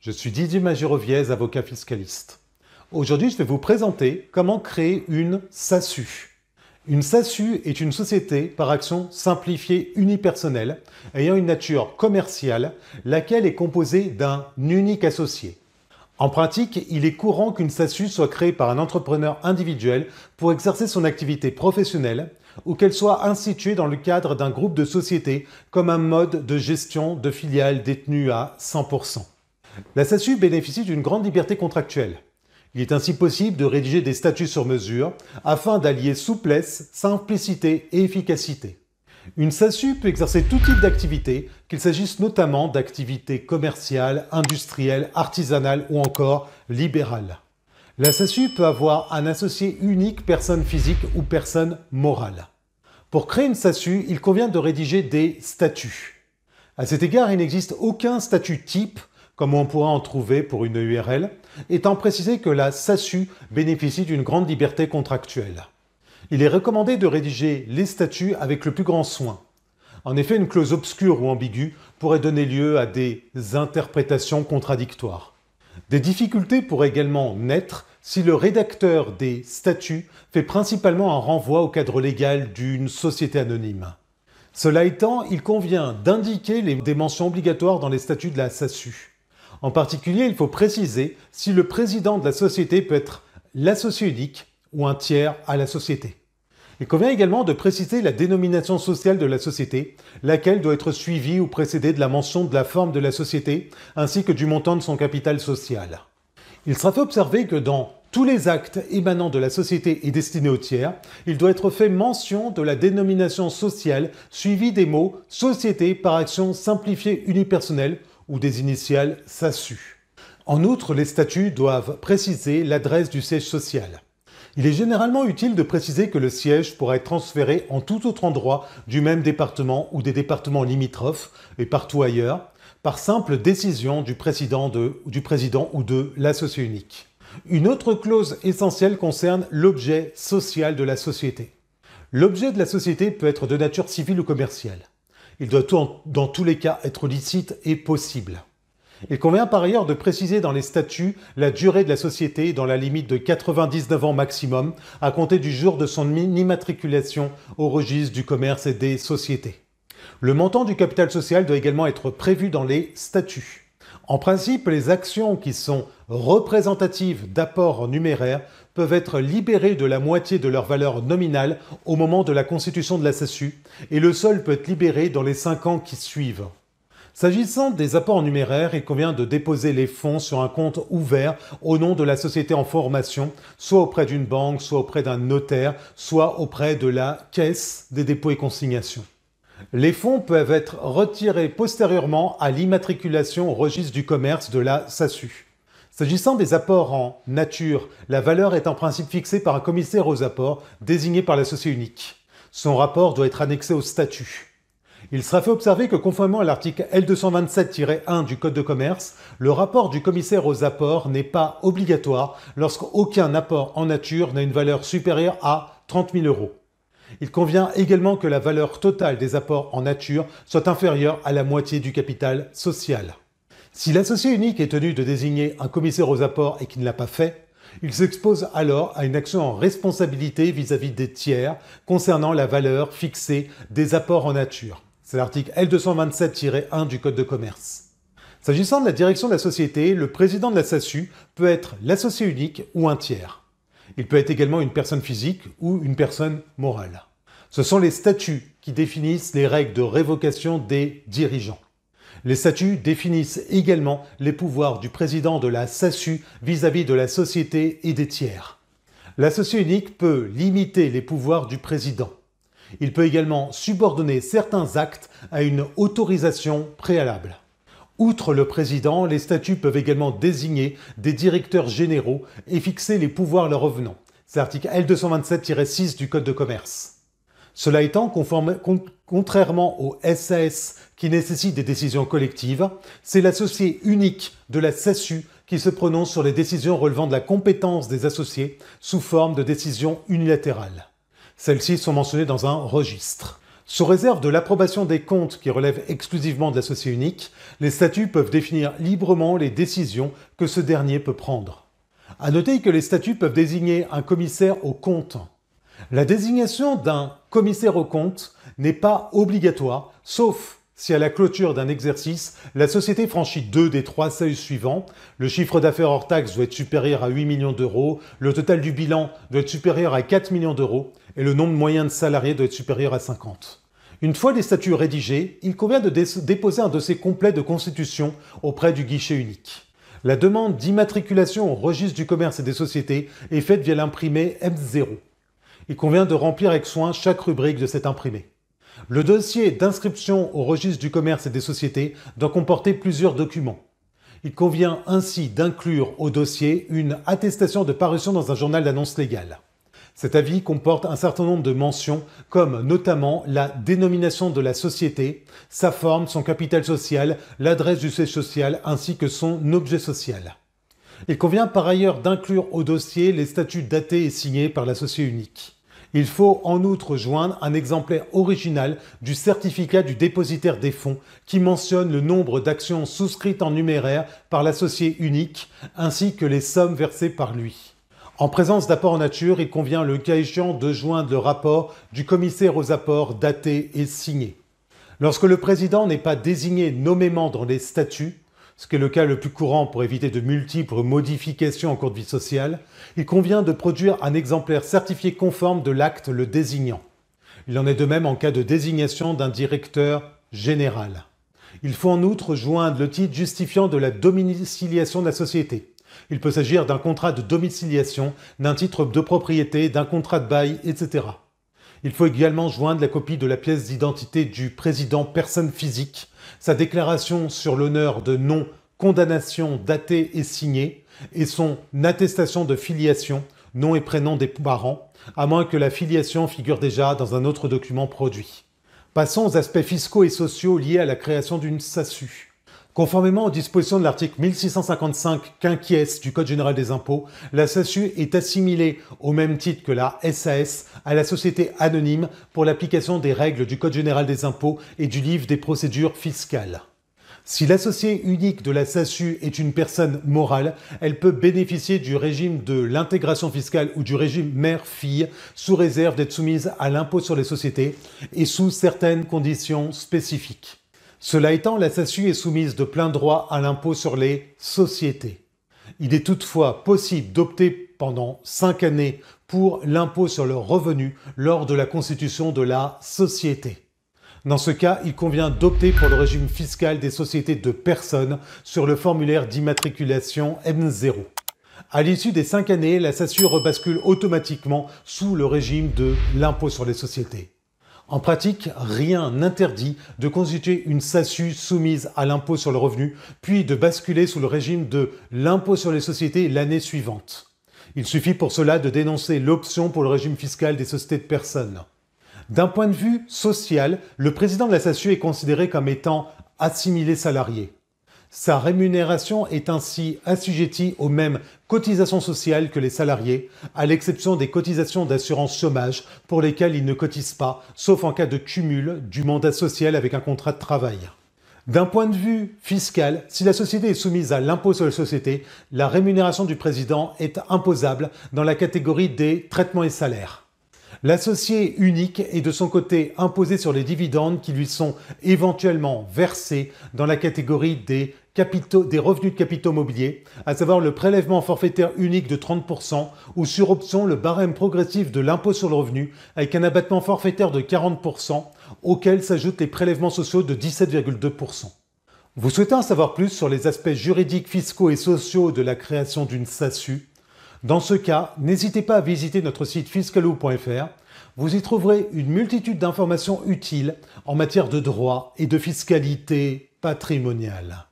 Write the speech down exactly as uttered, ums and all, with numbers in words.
Je suis Didier Magiroviez, avocat fiscaliste. Aujourd'hui, je vais vous présenter comment créer une S A S U. Une S A S U est une société par action simplifiée unipersonnelle ayant une nature commerciale, laquelle est composée d'un unique associé. En pratique, il est courant qu'une S A S U soit créée par un entrepreneur individuel pour exercer son activité professionnelle ou qu'elle soit instituée dans le cadre d'un groupe de sociétés comme un mode de gestion de filiales détenu à cent pour cent. La S A S U bénéficie d'une grande liberté contractuelle. Il est ainsi possible de rédiger des statuts sur mesure afin d'allier souplesse, simplicité et efficacité. Une S A S U peut exercer tout type d'activité, qu'il s'agisse notamment d'activités commerciales, industrielles, artisanales ou encore libérales. La S A S U peut avoir un associé unique, personne physique ou personne morale. Pour créer une S A S U, il convient de rédiger des statuts. À cet égard, il n'existe aucun statut type, comme on pourra en trouver pour une U R L, étant précisé que la S A S U bénéficie d'une grande liberté contractuelle. Il est recommandé de rédiger les statuts avec le plus grand soin. En effet, une clause obscure ou ambiguë pourrait donner lieu à des interprétations contradictoires. Des difficultés pourraient également naître si le rédacteur des statuts fait principalement un renvoi au cadre légal d'une société anonyme. Cela étant, il convient d'indiquer les des mentions obligatoires dans les statuts de la S A S U. En particulier, il faut préciser si le président de la société peut être l'associé unique ou un tiers à la société. Il convient également de préciser la dénomination sociale de la société, laquelle doit être suivie ou précédée de la mention de la forme de la société ainsi que du montant de son capital social. Il sera fait observer que dans tous les actes émanant de la société et destinés aux tiers, il doit être fait mention de la dénomination sociale suivie des mots « société par action simplifiée unipersonnelle » ou des initiales S A S U. En outre, les statuts doivent préciser l'adresse du siège social. Il est généralement utile de préciser que le siège pourra être transféré en tout autre endroit du même département ou des départements limitrophes et partout ailleurs, par simple décision du président, de, du président ou de l'associé unique. Une autre clause essentielle concerne l'objet social de la société. L'objet de la société peut être de nature civile ou commerciale. Il doit dans tous les cas être licite et possible. Il convient par ailleurs de préciser dans les statuts la durée de la société dans la limite de quatre-vingt-dix-neuf ans maximum à compter du jour de son immatriculation au registre du commerce et des sociétés. Le montant du capital social doit également être prévu dans les statuts. En principe, les actions qui sont représentatives d'apports en numéraire peuvent être libérées de la moitié de leur valeur nominale au moment de la constitution de la S A S U et le solde peut être libéré dans les cinq ans qui suivent. S'agissant des apports en numéraire, il convient de déposer les fonds sur un compte ouvert au nom de la société en formation, soit auprès d'une banque, soit auprès d'un notaire, soit auprès de la Caisse des dépôts et consignations. Les fonds peuvent être retirés postérieurement à l'immatriculation au registre du commerce de la S A S U. S'agissant des apports en nature, la valeur est en principe fixée par un commissaire aux apports désigné par l'associé unique. Son rapport doit être annexé au statut. Il sera fait observer que conformément à l'article L deux cent vingt-sept tiret un du Code de commerce, le rapport du commissaire aux apports n'est pas obligatoire lorsqu'aucun apport en nature n'a une valeur supérieure à trente mille euros. Il convient également que la valeur totale des apports en nature soit inférieure à la moitié du capital social. Si l'associé unique est tenu de désigner un commissaire aux apports et qu'il ne l'a pas fait, il s'expose alors à une action en responsabilité vis-à-vis des tiers concernant la valeur fixée des apports en nature. C'est l'article L deux cent vingt-sept tiret un du Code de commerce. S'agissant de la direction de la société, le président de la S A S U peut être l'associé unique ou un tiers. Il peut être également une personne physique ou une personne morale. Ce sont les statuts qui définissent les règles de révocation des dirigeants. Les statuts définissent également les pouvoirs du président de la S A S U vis-à-vis de la société et des tiers. L'associé unique peut limiter les pouvoirs du président. Il peut également subordonner certains actes à une autorisation préalable. Outre le président, les statuts peuvent également désigner des directeurs généraux et fixer les pouvoirs leur revenant. C'est l'article L deux cent vingt-sept tiret six du Code de commerce. Cela étant, conforme, con, contrairement aux S A S qui nécessitent des décisions collectives, c'est l'associé unique de la S A S U qui se prononce sur les décisions relevant de la compétence des associés sous forme de décisions unilatérales. Celles-ci sont mentionnées dans un registre. Sous réserve de l'approbation des comptes qui relèvent exclusivement de l'associé unique, les statuts peuvent définir librement les décisions que ce dernier peut prendre. À noter que les statuts peuvent désigner un commissaire aux comptes. La désignation d'un commissaire aux comptes n'est pas obligatoire, sauf si à la clôture d'un exercice, la société franchit deux des trois seuils suivants. Le chiffre d'affaires hors taxe doit être supérieur à huit millions d'euros, le total du bilan doit être supérieur à quatre millions d'euros et le nombre moyen de salariés doit être supérieur à cinquante. Une fois les statuts rédigés, il convient de dé- déposer un dossier complet de constitution auprès du guichet unique. La demande d'immatriculation au registre du commerce et des sociétés est faite via l'imprimé M zéro. Il convient de remplir avec soin chaque rubrique de cet imprimé. Le dossier d'inscription au registre du commerce et des sociétés doit comporter plusieurs documents. Il convient ainsi d'inclure au dossier une attestation de parution dans un journal d'annonces légales. Cet avis comporte un certain nombre de mentions, comme notamment la dénomination de la société, sa forme, son capital social, l'adresse du siège social ainsi que son objet social. Il convient par ailleurs d'inclure au dossier les statuts datés et signés par l'associé unique. Il faut en outre joindre un exemplaire original du certificat du dépositaire des fonds qui mentionne le nombre d'actions souscrites en numéraire par l'associé unique ainsi que les sommes versées par lui. En présence d'apports en nature, il convient le cas échéant de joindre le rapport du commissaire aux apports daté et signé. Lorsque le président n'est pas désigné nommément dans les statuts, ce qui est le cas le plus courant pour éviter de multiples modifications en cours de vie sociale, il convient de produire un exemplaire certifié conforme de l'acte le désignant. Il en est de même en cas de désignation d'un directeur général. Il faut en outre joindre le titre justifiant de la domiciliation de la société. Il peut s'agir d'un contrat de domiciliation, d'un titre de propriété, d'un contrat de bail, et cetera. Il faut également joindre la copie de la pièce d'identité du président personne physique, sa déclaration sur l'honneur de non-condamnation datée et signée, et son attestation de filiation, nom et prénom des parents, à moins que la filiation figure déjà dans un autre document produit. Passons aux aspects fiscaux et sociaux liés à la création d'une S A S U. Conformément aux dispositions de l'article mille six cent cinquante-cinq quinquies du Code général des impôts, la S A S U est assimilée au même titre que la S A S à la société anonyme pour l'application des règles du Code général des impôts et du livre des procédures fiscales. Si l'associé unique de la S A S U est une personne morale, elle peut bénéficier du régime de l'intégration fiscale ou du régime mère-fille sous réserve d'être soumise à l'impôt sur les sociétés et sous certaines conditions spécifiques. Cela étant, la S A S U est soumise de plein droit à l'impôt sur les sociétés. Il est toutefois possible d'opter pendant cinq années pour l'impôt sur le revenu lors de la constitution de la société. Dans ce cas, il convient d'opter pour le régime fiscal des sociétés de personnes sur le formulaire d'immatriculation M zéro. À l'issue des cinq années, la S A S U rebascule automatiquement sous le régime de l'impôt sur les sociétés. En pratique, rien n'interdit de constituer une S A S U soumise à l'impôt sur le revenu, puis de basculer sous le régime de l'impôt sur les sociétés l'année suivante. Il suffit pour cela de dénoncer l'option pour le régime fiscal des sociétés de personnes. D'un point de vue social, le président de la S A S U est considéré comme étant assimilé salarié. Sa rémunération est ainsi assujettie aux mêmes cotisations sociales que les salariés, à l'exception des cotisations d'assurance chômage pour lesquelles il ne cotise pas, sauf en cas de cumul du mandat social avec un contrat de travail. D'un point de vue fiscal, si la société est soumise à l'impôt sur les sociétés, la rémunération du président est imposable dans la catégorie des traitements et salaires. L'associé unique est de son côté imposé sur les dividendes qui lui sont éventuellement versés dans la catégorie des, capitaux, des revenus de capitaux mobiliers, à savoir le prélèvement forfaitaire unique de trente pour cent ou sur option le barème progressif de l'impôt sur le revenu avec un abattement forfaitaire de quarante pour cent auquel s'ajoutent les prélèvements sociaux de dix-sept virgule deux pour cent. Vous souhaitez en savoir plus sur les aspects juridiques, fiscaux et sociaux de la création d'une S A S U ? Dans ce cas, n'hésitez pas à visiter notre site fiscalou point F R. Vous y trouverez une multitude d'informations utiles en matière de droit et de fiscalité patrimoniale.